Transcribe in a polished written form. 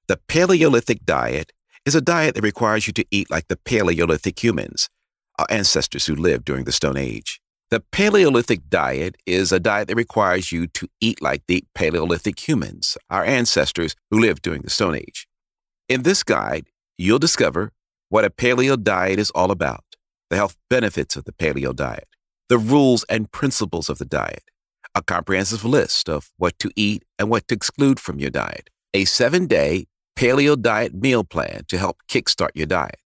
The Paleolithic diet is a diet that requires you to eat like the Paleolithic humans, our ancestors who lived during the Stone Age. The Paleolithic diet is a diet that requires you to eat like the Paleolithic humans, our ancestors who lived during the Stone Age. In this guide, you'll discover what a paleo diet is all about, the health benefits of the paleo diet, the rules and principles of the diet, a comprehensive list of what to eat and what to exclude from your diet, a 7-day paleo diet meal plan to help kickstart your diet,